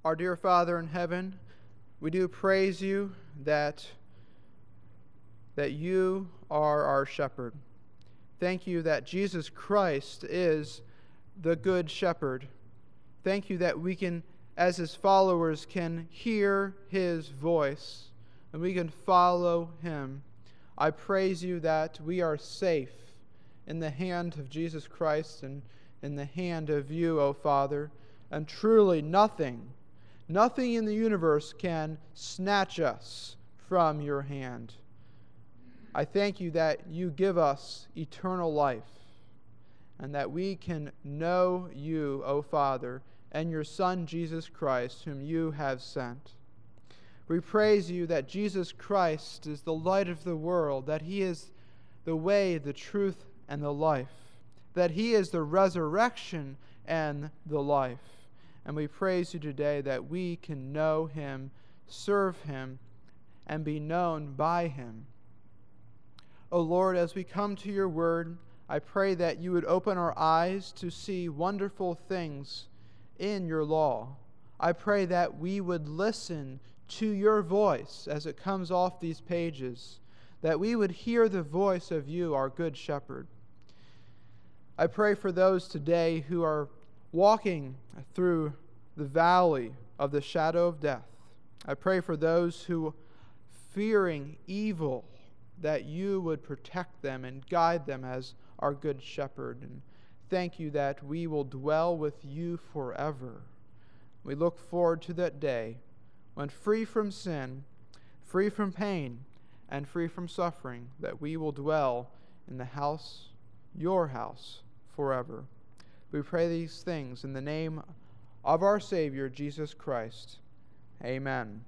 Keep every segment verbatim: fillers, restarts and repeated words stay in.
Our dear Father in heaven, we do praise you that, that you are our shepherd. Thank you that Jesus Christ is the good shepherd. Thank you that we can, as his followers, can hear his voice and we can follow him. I praise you that we are safe in the hand of Jesus Christ and in the hand of you, O Father, and truly nothing Nothing in the universe can snatch us from your hand. I thank you that you give us eternal life and that we can know you, O Father, and your Son, Jesus Christ, whom you have sent. We praise you that Jesus Christ is the light of the world, that he is the way, the truth, and the life, that he is the resurrection and the life. And we praise you today that we can know him, serve him, and be known by him. O Lord, as we come to your word, I pray that you would open our eyes to see wonderful things in your law. I pray that we would listen to your voice as it comes off these pages, that we would hear the voice of you, our good shepherd. I pray for those today who are walking through the valley of the shadow of death. I pray for those who, fearing evil, that you would protect them and guide them as our good shepherd. And thank you that we will dwell with you forever. We look forward to that day when, free from sin, free from pain, and free from suffering, that we will dwell in the house, your house, forever. We pray these things in the name of our Savior, Jesus Christ. Amen.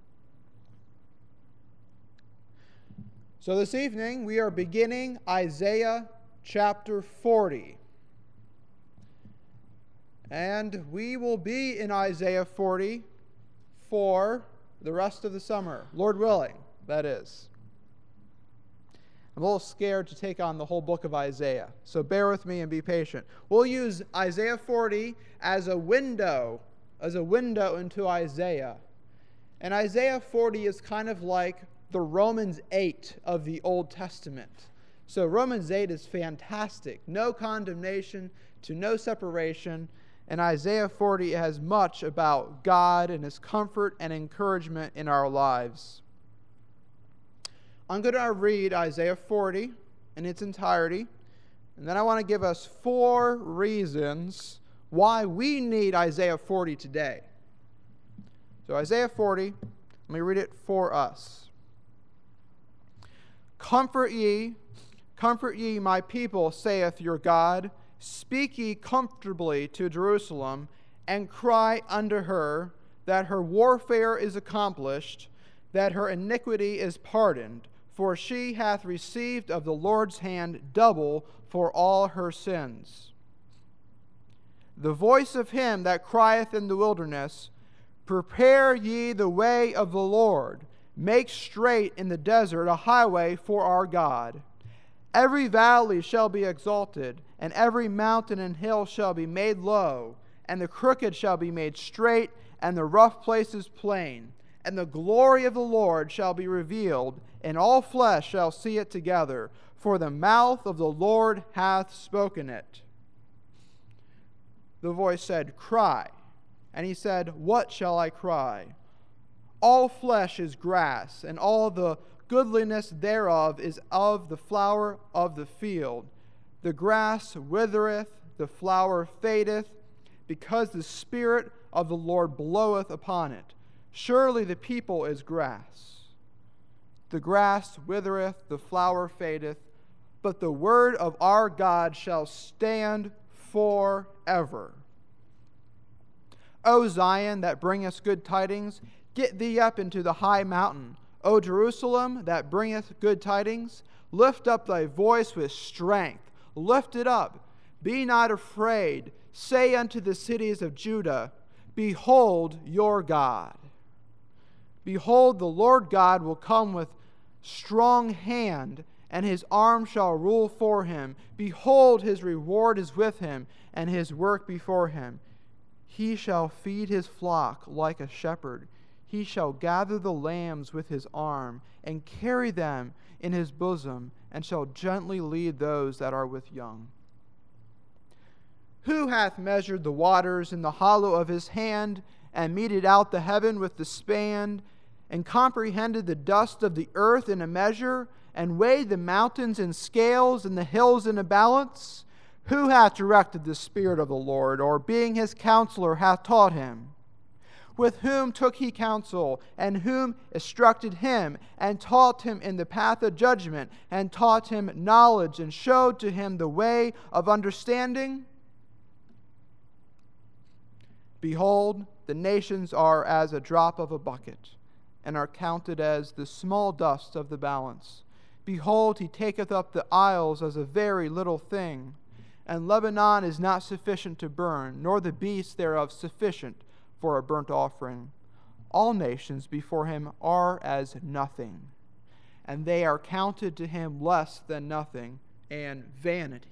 So this evening we are beginning Isaiah chapter forty. And we will be in Isaiah forty for the rest of the summer, Lord willing, that is. I'm a little scared to take on the whole book of Isaiah, so bear with me and be patient. We'll use Isaiah forty as a window, as a window into Isaiah. And Isaiah forty is kind of like the Romans eight of the Old Testament. So Romans eight is fantastic. No condemnation to no separation. And Isaiah forty has much about God and his comfort and encouragement in our lives. I'm going to read Isaiah forty in its entirety, and then I want to give us four reasons why we need Isaiah forty today. So Isaiah forty, let me read it for us. Comfort ye, comfort ye my people, saith your God. Speak ye comfortably to Jerusalem, and cry unto her that her warfare is accomplished, that her iniquity is pardoned. For she hath received of the Lord's hand double for all her sins. The voice of him that crieth in the wilderness, prepare ye the way of the Lord, make straight in the desert a highway for our God. Every valley shall be exalted, and every mountain and hill shall be made low, and the crooked shall be made straight, and the rough places plain. And the glory of the Lord shall be revealed, and all flesh shall see it together, for the mouth of the Lord hath spoken it. The voice said, Cry. And he said, What shall I cry? All flesh is grass, and all the goodliness thereof is of the flower of the field. The grass withereth, the flower fadeth, because the Spirit of the Lord bloweth upon it. Surely the people is grass. The grass withereth, the flower fadeth, but the word of our God shall stand forever. O Zion, that bringeth good tidings, get thee up into the high mountain. O Jerusalem, that bringeth good tidings, lift up thy voice with strength. Lift it up. Be not afraid. Say unto the cities of Judah, Behold your God. Behold, the Lord God will come with strong hand, and his arm shall rule for him. Behold, his reward is with him, and his work before him. He shall feed his flock like a shepherd. He shall gather the lambs with his arm, and carry them in his bosom, and shall gently lead those that are with young. Who hath measured the waters in the hollow of his hand, and meted out the heaven with the span, and comprehended the dust of the earth in a measure, and weighed the mountains in scales, and the hills in a balance? Who hath directed the Spirit of the Lord, or being his counselor hath taught him? With whom took he counsel, and whom instructed him, and taught him in the path of judgment, and taught him knowledge, and showed to him the way of understanding? Behold, the nations are as a drop of a bucket, and are counted as the small dust of the balance. Behold, he taketh up the isles as a very little thing. And Lebanon is not sufficient to burn, nor the beasts thereof sufficient for a burnt offering. All nations before him are as nothing, and they are counted to him less than nothing, and vanity.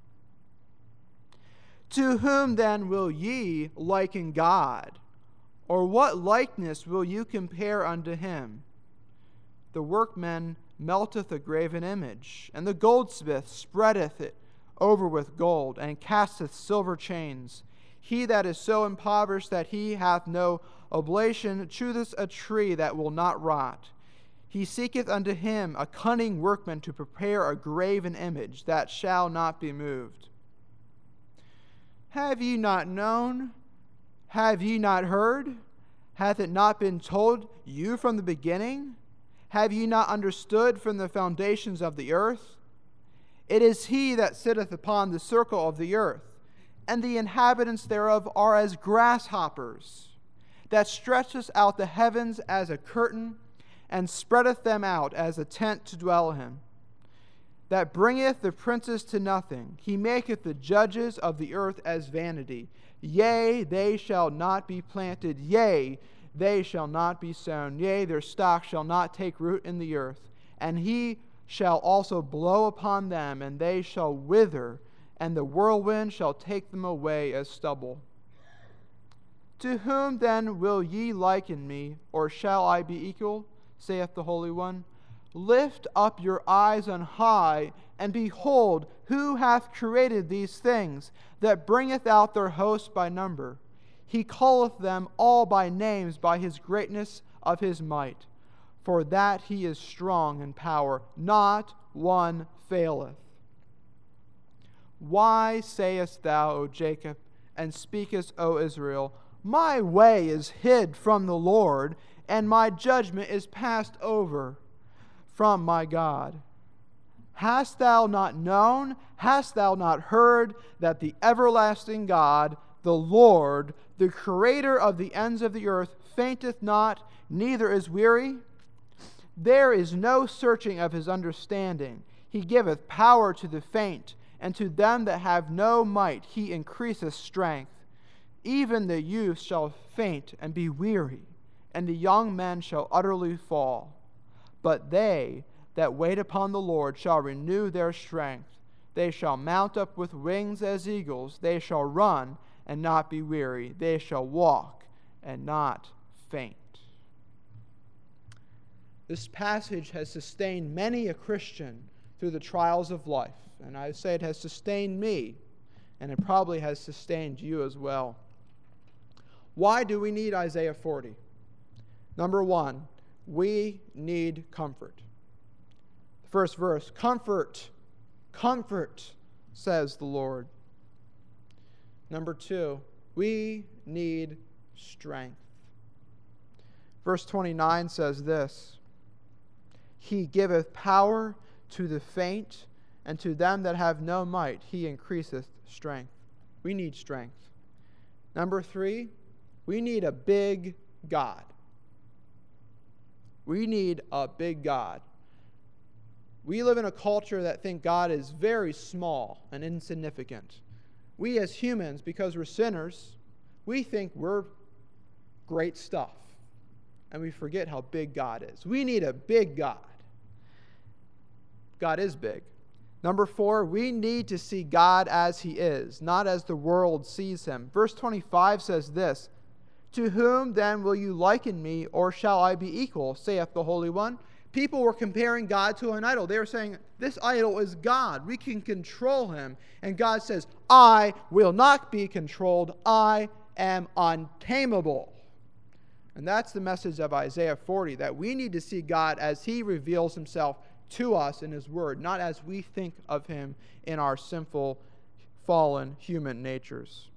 To whom then will ye liken God? Or what likeness will you compare unto him? The workman melteth a graven image, and the goldsmith spreadeth it over with gold, and casteth silver chains. He that is so impoverished that he hath no oblation chooseth a tree that will not rot. He seeketh unto him a cunning workman to prepare a graven image that shall not be moved. Have ye not known? Have ye not heard? Hath it not been told you from the beginning? Have ye not understood from the foundations of the earth? It is he that sitteth upon the circle of the earth, and the inhabitants thereof are as grasshoppers, that stretcheth out the heavens as a curtain, and spreadeth them out as a tent to dwell in, that bringeth the princes to nothing. He maketh the judges of the earth as vanity. Yea, they shall not be planted. Yea, they shall not be sown. Yea, their stock shall not take root in the earth. And he shall also blow upon them, and they shall wither, and the whirlwind shall take them away as stubble. To whom then will ye liken me, or shall I be equal? Saith the Holy One. Lift up your eyes on high, and behold, who hath created these things, that bringeth out their host by number? He calleth them all by names by his greatness of his might. For that he is strong in power, not one faileth. Why sayest thou, O Jacob, and speakest, O Israel, my way is hid from the Lord, and my judgment is passed over from my God? Hast thou not known, hast thou not heard, that the everlasting God, the Lord, the creator of the ends of the earth, fainteth not, neither is weary? There is no searching of his understanding. He giveth power to the faint, and to them that have no might he increaseth strength. Even the youth shall faint and be weary, and the young men shall utterly fall. But they that wait upon the Lord shall renew their strength. They shall mount up with wings as eagles. They shall run and not be weary. They shall walk and not faint. This passage has sustained many a Christian through the trials of life. And I say it has sustained me, and it probably has sustained you as well. Why do we need Isaiah forty? Number one, we need comfort. The first verse, comfort, comfort, says the Lord. Number two, we need strength. Verse twenty-nine says this, He giveth power to the faint, and to them that have no might he increaseth strength. We need strength. Number three, we need a big God. We need a big God. We live in a culture that think God is very small and insignificant. We as humans, because we're sinners, we think we're great stuff. And we forget how big God is. We need a big God. God is big. Number four, we need to see God as he is, not as the world sees him. Verse twenty-five says this, "To whom then will you liken me, or shall I be equal, saith the Holy One?" People were comparing God to an idol. They were saying, this idol is God. We can control him. And God says, I will not be controlled. I am untamable. And that's the message of Isaiah forty, that we need to see God as he reveals himself to us in his word, not as we think of him in our sinful, fallen human natures.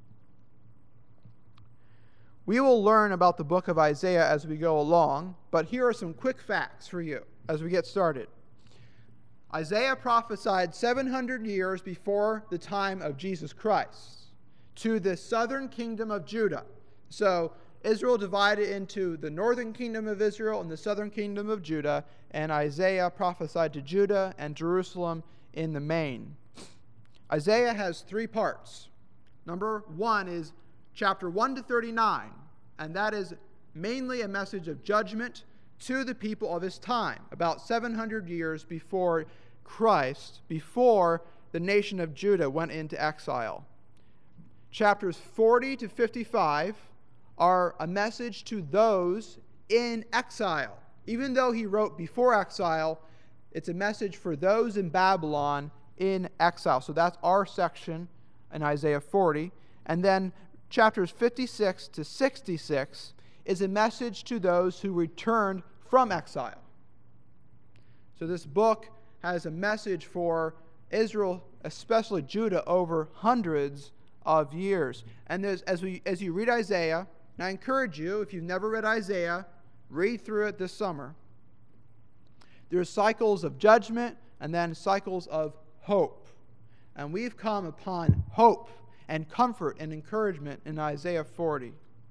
We will learn about the book of Isaiah as we go along, but here are some quick facts for you as we get started. Isaiah prophesied seven hundred years before the time of Jesus Christ to the southern kingdom of Judah. So Israel divided into the northern kingdom of Israel and the southern kingdom of Judah, and Isaiah prophesied to Judah and Jerusalem in the main. Isaiah has three parts. Number one is chapter one to thirty-nine, and that is mainly a message of judgment to the people of his time, about seven hundred years before Christ, before the nation of Judah went into exile. Chapters forty to fifty-five are a message to those in exile. Even though he wrote before exile, it's a message for those in Babylon in exile. So that's our section in Isaiah forty. And then chapters fifty-six to sixty-six is a message to those who returned from exile. So this book has a message for Israel, especially Judah, over hundreds of years. And there's, as we as you read Isaiah, and I encourage you, if you've never read Isaiah, read through it this summer. There's cycles of judgment and then cycles of hope. And we've come upon hope and comfort and encouragement in Isaiah forty.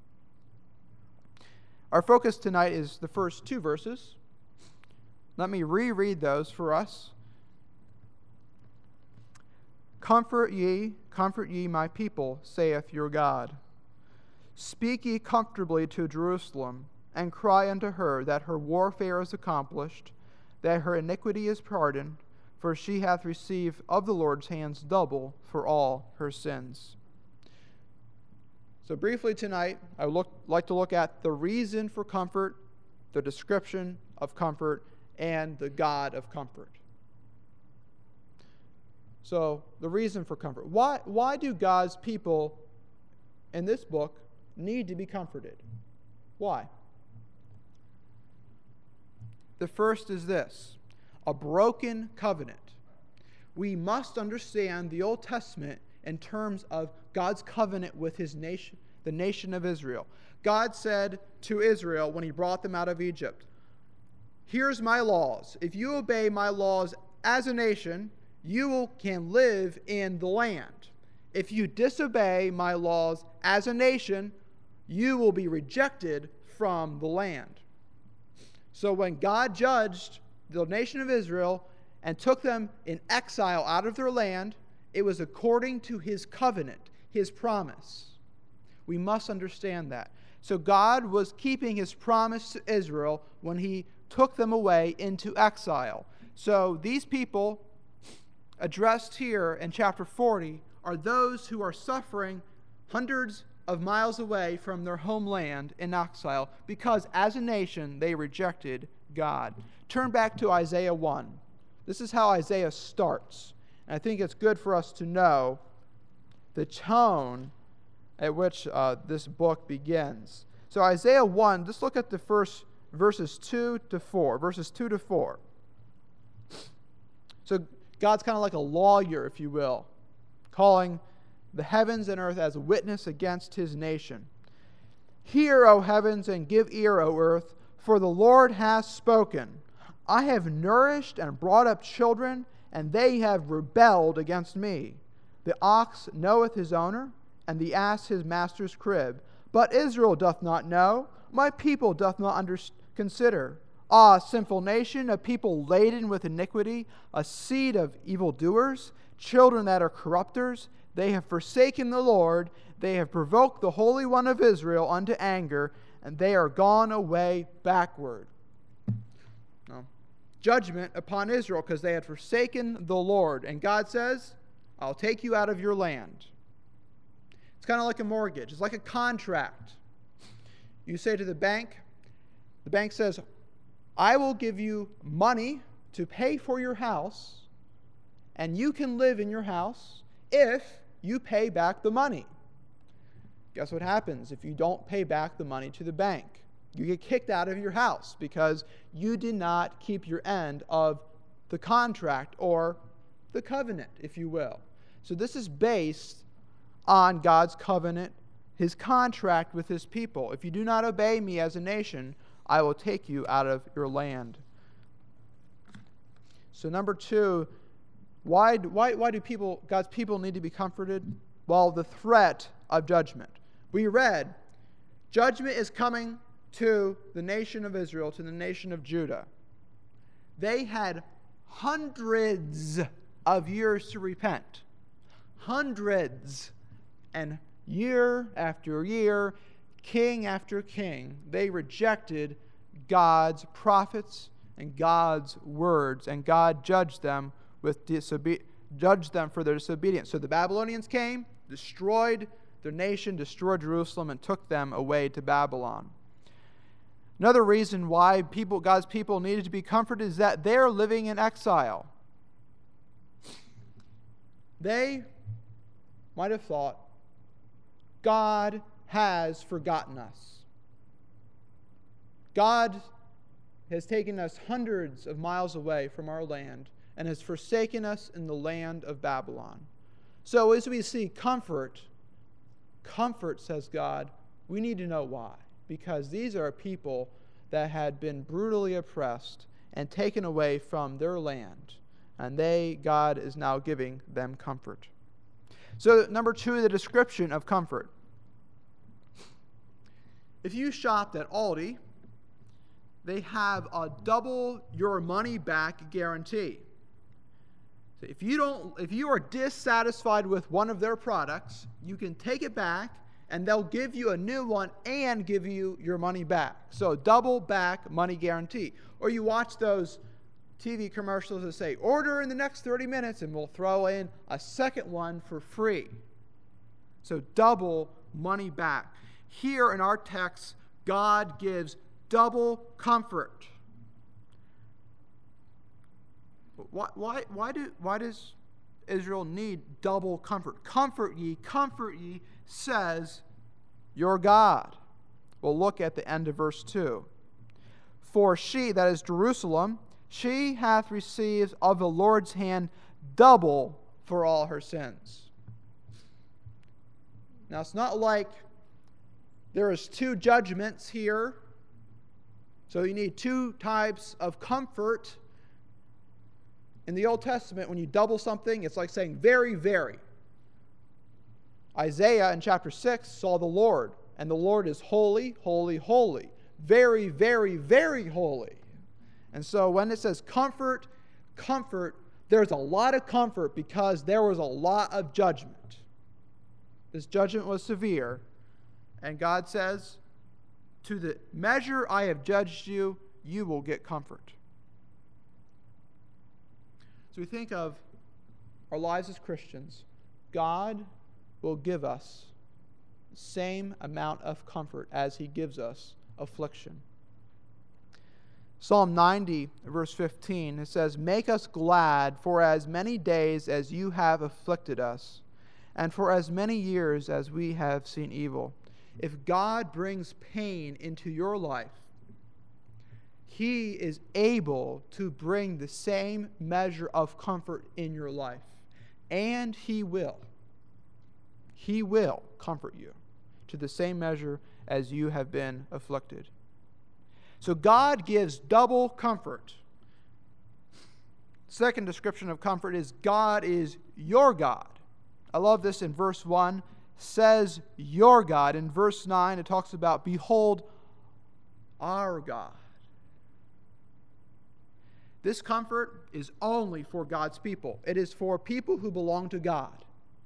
Our focus tonight is the first two verses. Let me reread those for us. "Comfort ye, comfort ye my people, saith your God. Speak ye comfortably to Jerusalem, and cry unto her that her warfare is accomplished, that her iniquity is pardoned, for she hath received of the Lord's hands double for all her sins." So briefly tonight, I would like to look at the reason for comfort, the description of comfort, and the God of comfort. So the reason for comfort. Why, why do God's people in this book need to be comforted? Why? The first is this: a broken covenant. We must understand the Old Testament in terms of God's covenant with his nation, the nation of Israel. God said to Israel when he brought them out of Egypt, "Here's my laws. If you obey my laws as a nation, you will, can live in the land. If you disobey my laws as a nation, you will be rejected from the land." So when God judged the nation of Israel and took them in exile out of their land, it was according to his covenant, his promise. We must understand that. So God was keeping his promise to Israel when he took them away into exile. So these people addressed here in chapter forty are those who are suffering hundreds of miles away from their homeland in exile because as a nation they rejected God. Turn back to Isaiah one. This is how Isaiah starts. And I think it's good for us to know the tone at which uh, this book begins. So Isaiah one, let's look at the first verses two to four. Verses two to four. So God's kind of like a lawyer, if you will, calling the heavens and earth as a witness against his nation. "Hear, O heavens, and give ear, O earth, for the Lord hath spoken. I have nourished and brought up children, and they have rebelled against me. The ox knoweth his owner, and the ass his master's crib. But Israel doth not know, my people doth not under- consider. Ah, sinful nation, a people laden with iniquity, a seed of evildoers, children that are corrupters. They have forsaken the Lord, they have provoked the Holy One of Israel unto anger, and they are gone away backward." No. judgment upon Israel because they had forsaken the Lord. And God says, I'll take you out of your land. It's kind of like a mortgage. It's like a contract. You say to the bank, the bank says, I will give you money to pay for your house, and you can live in your house if you pay back the money. Guess what happens if you don't pay back the money to the bank? You get kicked out of your house because you did not keep your end of the contract or the covenant, if you will. So this is based on God's covenant, his contract with his people. If you do not obey me as a nation, I will take you out of your land. So number two, why, why, why do people, God's people need to be comforted? Well, the threat of judgment. We read, judgment is coming to the nation of Israel, to the nation of Judah. They had hundreds of years to repent. Hundreds. And year after year, king after king, they rejected God's prophets and God's words, and God judged them with disobe- judged them for their disobedience. So the Babylonians came, destroyed their nation, destroyed Jerusalem, and took them away to Babylon. Another reason why people, God's people needed to be comforted is that they're living in exile. They might have thought, God has forgotten us. God has taken us hundreds of miles away from our land and has forsaken us in the land of Babylon. So as we see comfort, comfort, says God, we need to know why. Because these are people that had been brutally oppressed and taken away from their land. And they, God is now giving them comfort. So number two, the description of comfort. If you shopped at Aldi, they have a double your money back guarantee. So if you don't, if you are dissatisfied with one of their products, you can take it back and they'll give you a new one and give you your money back. So double back money guarantee. Or you watch those T V commercials that say, order in the next thirty minutes and we'll throw in a second one for free. So double money back. Here in our text, God gives double comfort. Why, why, why, do, why does Israel need double comfort? Comfort ye, comfort ye, says your God. We'll look at the end of verse two. For she, that is Jerusalem, she hath received of the Lord's hand double for all her sins. Now it's not like there is two judgments here. So you need two types of comfort. In the Old Testament, when you double something, it's like saying very, very. Isaiah in chapter six saw the Lord, and the Lord is holy, holy, holy. Very, very, very holy. And so when it says comfort, comfort, there's a lot of comfort because there was a lot of judgment. This judgment was severe. And God says, to the measure I have judged you, you will get comfort. So we think of our lives as Christians. God will give us the same amount of comfort as he gives us affliction. Psalm ninety, verse fifteen, it says, make us glad for as many days as you have afflicted us, and for as many years as we have seen evil. If God brings pain into your life, he is able to bring the same measure of comfort in your life. And he will. He will comfort you to the same measure as you have been afflicted. So God gives double comfort. Second description of comfort is God is your God. I love this in verse one. Says your God. In verse nine, it talks about, behold, our God. This comfort is only for God's people. It is for people who belong to God.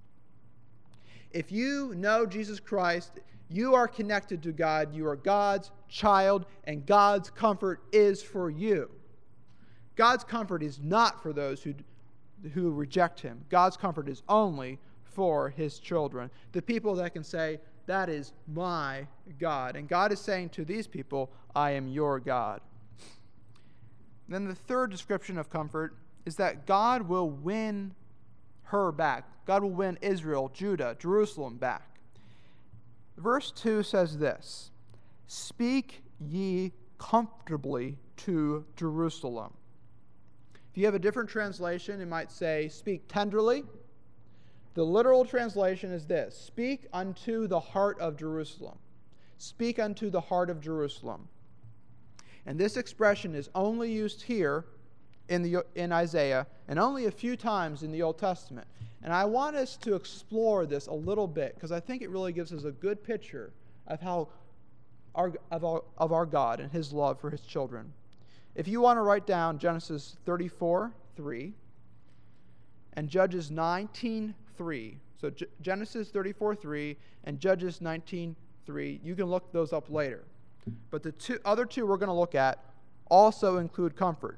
If you know Jesus Christ, you are connected to God. You are God's child, and God's comfort is for you. God's comfort is not for those who, who reject him. God's comfort is only for his children, the people that can say, that is my God. And God is saying to these people, I am your God. Then the third description of comfort is that God will win her back. God will win Israel, Judah, Jerusalem back. Verse two says this, speak ye comfortably to Jerusalem. If you have a different translation, it might say, speak tenderly. The literal translation is this, speak unto the heart of Jerusalem. Speak unto the heart of Jerusalem. And this expression is only used here in, the, in Isaiah and only a few times in the Old Testament. And I want us to explore this a little bit because I think it really gives us a good picture of how our, of, our, of our God and his love for his children. If you want to write down Genesis thirty-four three and Judges nineteen three, so G- Genesis thirty-four three and Judges nineteen three, you can look those up later. But the two, other two we're going to look at also include comfort.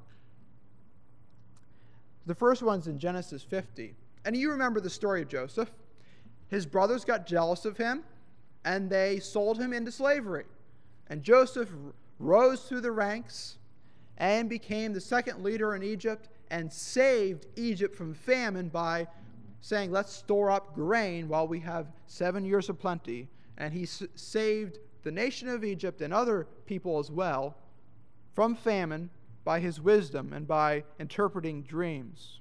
The first one's in Genesis fifty. And you remember the story of Joseph. His brothers got jealous of him, and they sold him into slavery. And Joseph rose through the ranks and became the second leader in Egypt and saved Egypt from famine by saying, let's store up grain while we have seven years of plenty. And he s- saved the nation of Egypt and other people as well from famine by his wisdom and by interpreting dreams.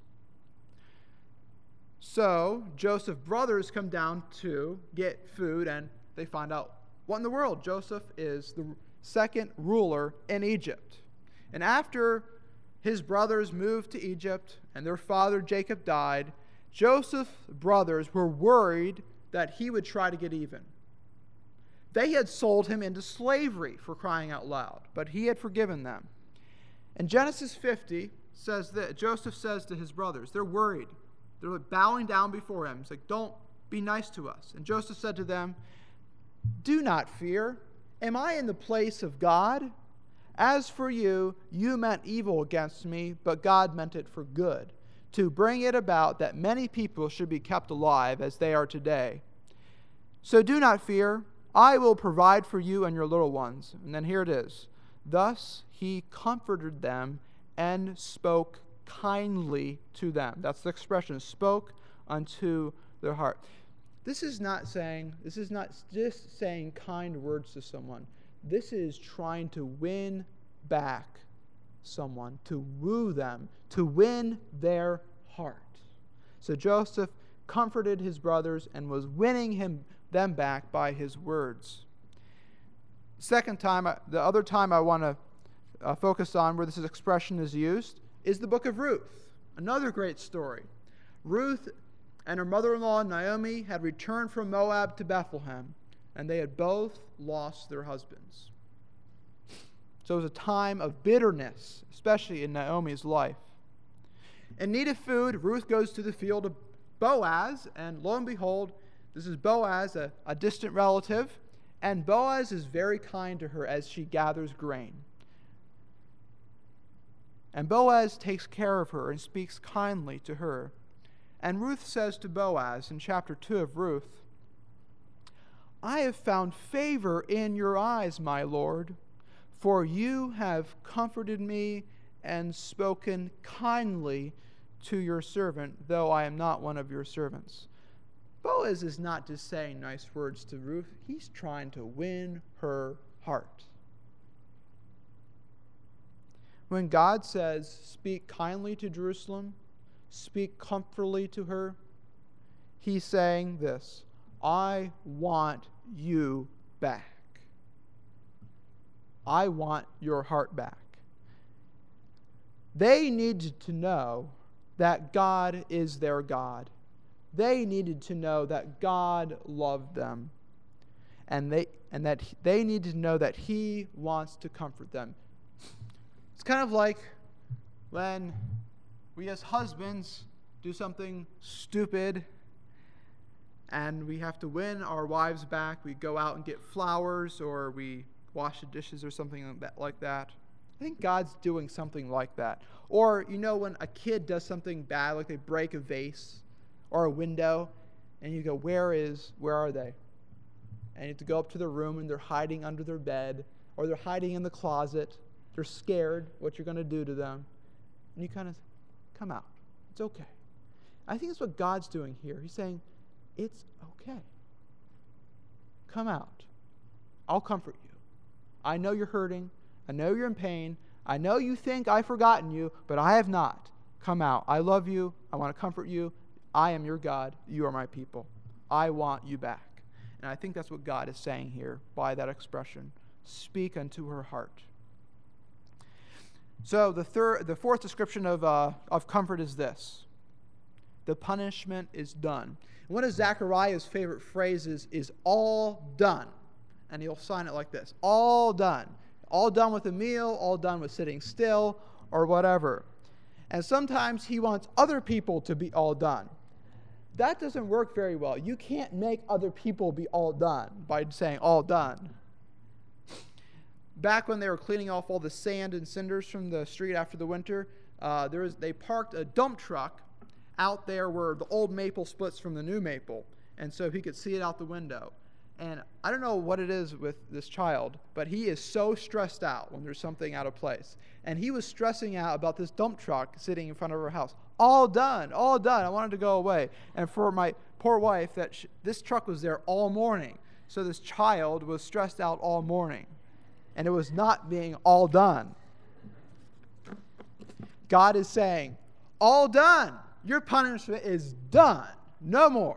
So Joseph's brothers come down to get food, and they find out, what in the world? Joseph is the second ruler in Egypt. And after his brothers moved to Egypt and their father Jacob died, Joseph's brothers were worried that he would try to get even. They had sold him into slavery, for crying out loud, but he had forgiven them. And Genesis fifty says that Joseph says to his brothers, they're worried. They're like bowing down before him. He's like, don't be nice to us. And Joseph said to them, do not fear. Am I in the place of God? As for you, you meant evil against me, but God meant it for good, to bring it about that many people should be kept alive as they are today. So do not fear. I will provide for you and your little ones. And then here it is. Thus he comforted them and spoke kindly to them. That's the expression, spoke unto their heart. This is not saying, this is not just saying kind words to someone. This is trying to win back someone, to woo them, to win their heart. So Joseph comforted his brothers and was winning him them back by his words. Second time, the other time I want to uh, focus on where this expression is used is the book of Ruth. Another great story. Ruth and her mother-in-law Naomi had returned from Moab to Bethlehem, and they had both lost their husbands. So it was a time of bitterness, especially in Naomi's life. In need of food, Ruth goes to the field of Boaz, and lo and behold, this is Boaz, a, a distant relative, and Boaz is very kind to her as she gathers grain. And Boaz takes care of her and speaks kindly to her. And Ruth says to Boaz in chapter two of Ruth, I have found favor in your eyes, my Lord, for you have comforted me and spoken kindly to your servant, though I am not one of your servants. Boaz is not just saying nice words to Ruth. He's trying to win her heart. When God says, speak kindly to Jerusalem, speak comfortably to her, he's saying this, I want you back. I want your heart back. They needed to know that God is their God. They needed to know that God loved them. And they and that they needed to know that he wants to comfort them. It's kind of like when we as husbands do something stupid and we have to win our wives back. We go out and get flowers, or we wash the dishes or something like that. I think God's doing something like that. Or, you know, when a kid does something bad, like they break a vase or a window, and you go, where is, where are they? And you have to go up to their room, and they're hiding under their bed, or they're hiding in the closet. They're scared what you're going to do to them. And you kind of come out. It's okay. I think that's what God's doing here. He's saying, it's okay. Come out. I'll comfort you. I know you're hurting. I know you're in pain. I know you think I've forgotten you, but I have not. Come out. I love you. I want to comfort you. I am your God. You are my people. I want you back. And I think that's what God is saying here by that expression. Speak unto her heart. So the third, the fourth description of, uh, of comfort is this. The punishment is done. And one of Zechariah's favorite phrases is all done. And he'll sign it like this. All done. All done with a meal, all done with sitting still, or whatever. And sometimes he wants other people to be all done. That doesn't work very well. You can't make other people be all done by saying all done. Back when they were cleaning off all the sand and cinders from the street after the winter, uh, there was, they parked a dump truck out there where the old maple splits from the new maple, and so he could see it out the window. And I don't know what it is with this child, but he is so stressed out when there's something out of place. And he was stressing out about this dump truck sitting in front of her house. All done, all done. I wanted to go away. And for my poor wife, that she, this truck was there all morning. So this child was stressed out all morning. And it was not being all done. God is saying, all done. Your punishment is done. No more.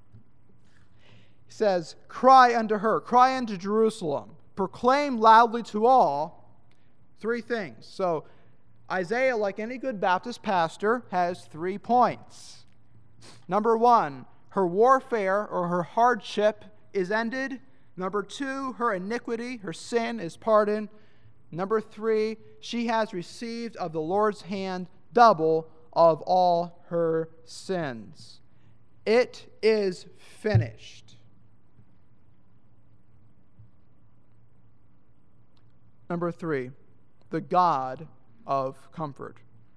He says, cry unto her, cry unto Jerusalem, proclaim loudly to all. Three things. So Isaiah, like any good Baptist pastor, has three points. Number one, her warfare or her hardship is ended. Number two, her iniquity, her sin is pardoned. Number three, she has received of the Lord's hand double of all her sins. It is finished. Number three, the God of comfort.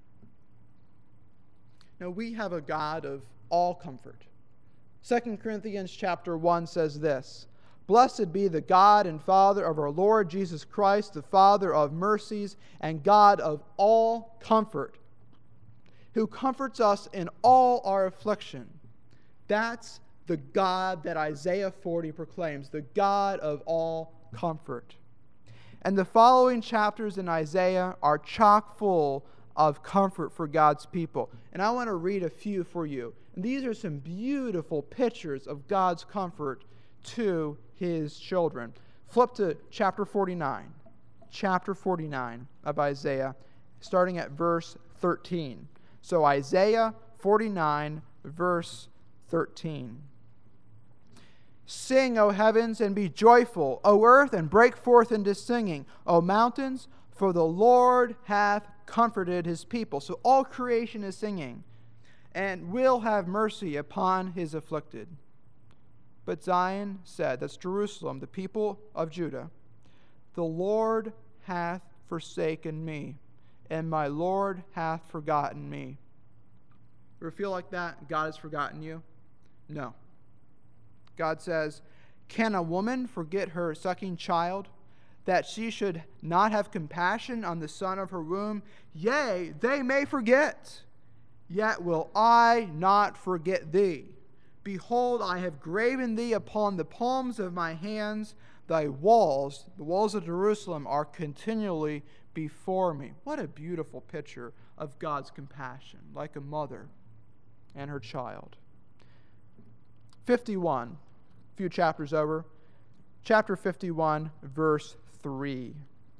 Now, we have a God of all comfort. Second Corinthians chapter one says this, Blessed be the God and Father of our Lord Jesus Christ, the Father of mercies and God of all comfort, who comforts us in all our affliction. That's the God that Isaiah forty proclaims, the God of all comfort. And the following chapters in Isaiah are chock full of comfort for God's people. And I want to read a few for you. And these are some beautiful pictures of God's comfort to his children. Flip to chapter forty-nine. Chapter forty-nine of Isaiah, starting at verse thirteen. So Isaiah forty-nine, verse thirteen. Sing, O heavens, and be joyful, O earth, and break forth into singing, O mountains, for the Lord hath comforted his people. So all creation is singing, and will have mercy upon his afflicted. But Zion said, that's Jerusalem, the people of Judah, the Lord hath forsaken me, and my Lord hath forgotten me. You ever feel like that? God has forgotten you? No. God says, can a woman forget her sucking child, that she should not have compassion on the son of her womb? Yea, they may forget, yet will I not forget thee. Behold, I have graven thee upon the palms of my hands. Thy walls, the walls of Jerusalem, are continually before me. What a beautiful picture of God's compassion, like a mother and her child. fifty-one, a few chapters over. Chapter fifty-one, verse three.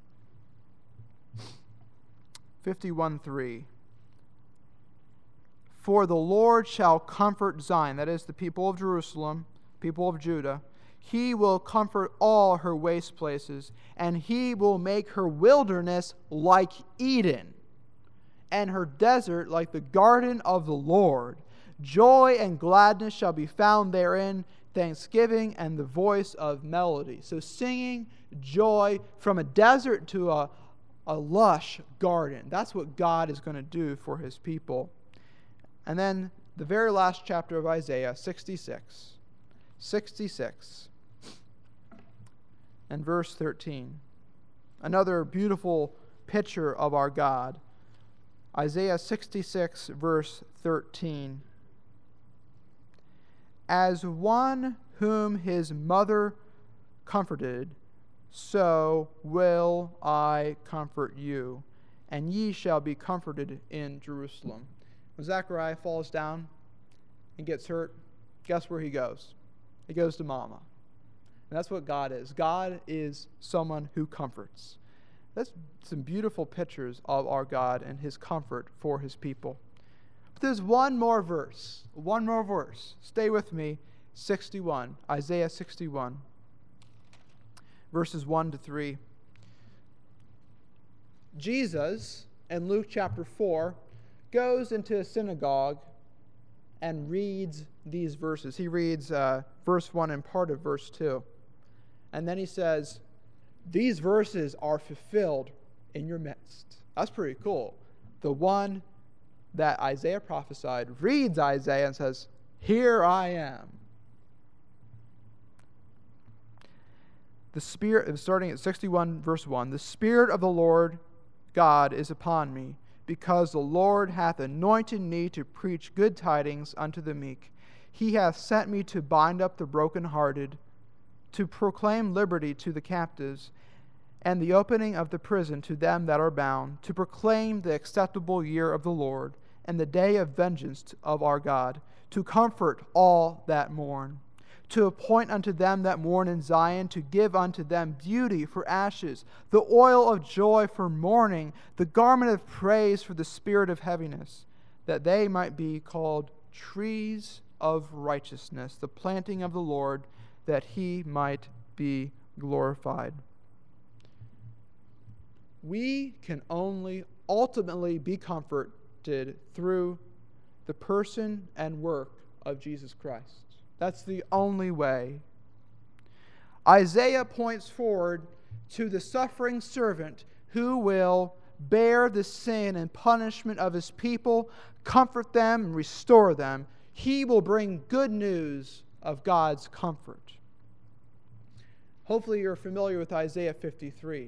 fifty-one, three. For the Lord shall comfort Zion, that is the people of Jerusalem, people of Judah. He will comfort all her waste places, and he will make her wilderness like Eden, and her desert like the garden of the Lord. Joy and gladness shall be found therein, thanksgiving and the voice of melody. So singing, joy, from a desert to a, a lush garden. That's what God is going to do for his people. And then the very last chapter of Isaiah, sixty-six. sixty-six. And verse thirteen. Another beautiful picture of our God. Isaiah sixty-six, verse thirteen. As one whom his mother comforted, so will I comfort you, and ye shall be comforted in Jerusalem. When Zechariah falls down and gets hurt, guess where he goes? He goes to Mama. And that's what God is. God is someone who comforts. That's some beautiful pictures of our God and his comfort for his people. But there's one more verse. One more verse. Stay with me. sixty-one. Isaiah sixty-one. Verses one to three. Jesus, in Luke chapter four, goes into a synagogue and reads these verses. He reads uh, verse one and part of verse two. And then he says, these verses are fulfilled in your midst. That's pretty cool. The one that Isaiah prophesied reads Isaiah and says, here I am. The Spirit, starting at sixty-one, verse one, the Spirit of the Lord God is upon me, because the Lord hath anointed me to preach good tidings unto the meek. He hath sent me to bind up the brokenhearted, to proclaim liberty to the captives, and the opening of the prison to them that are bound, to proclaim the acceptable year of the Lord, and the day of vengeance of our God, to comfort all that mourn, to appoint unto them that mourn in Zion, to give unto them beauty for ashes, the oil of joy for mourning, the garment of praise for the spirit of heaviness, that they might be called trees of righteousness, the planting of the Lord, that he might be glorified. We can only ultimately be comforted through the person and work of Jesus Christ. That's the only way. Isaiah points forward to the suffering servant who will bear the sin and punishment of his people, comfort them, and restore them. He will bring good news of God's comfort. Hopefully you're familiar with Isaiah fifty-three,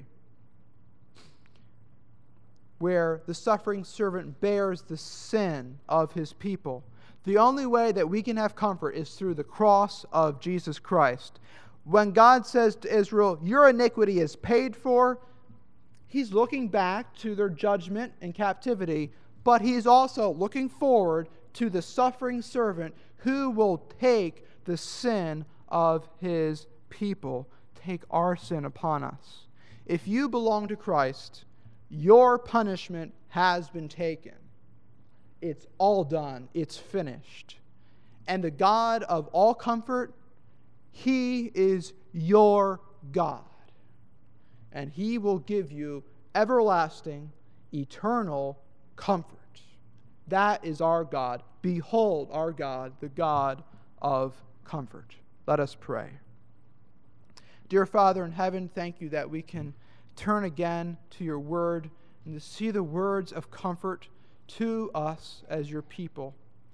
where the suffering servant bears the sin of his people. The only way that we can have comfort is through the cross of Jesus Christ. When God says to Israel, your iniquity is paid for, he's looking back to their judgment and captivity, but he's also looking forward to the suffering servant who will take the sin of his people, take our sin upon us. If you belong to Christ, your punishment has been taken. It's all done. It's finished. And the God of all comfort, he is your God. And he will give you everlasting, eternal comfort. That is our God. Behold our God, the God of comfort. Let us pray. Dear Father in heaven, thank you that we can turn again to your word and to see the words of comfort to us as your people.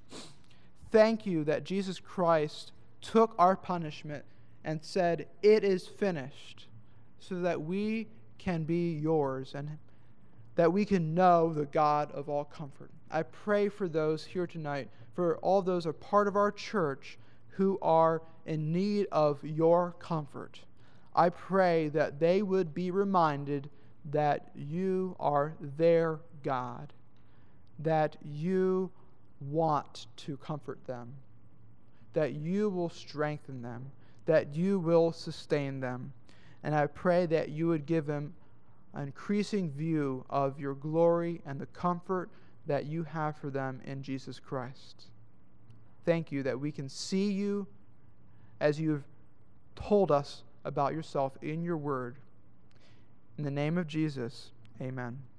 Thank you that Jesus Christ took our punishment and said, it is finished, so that we can be yours and that we can know the God of all comfort. I pray for those here tonight, for all those who are part of our church who are in need of your comfort. I pray that they would be reminded that you are their God, that you want to comfort them, that you will strengthen them, that you will sustain them. And I pray that you would give them an increasing view of your glory and the comfort that you have for them in Jesus Christ. Thank you that we can see you as you've told us about yourself in your word. In the name of Jesus, amen.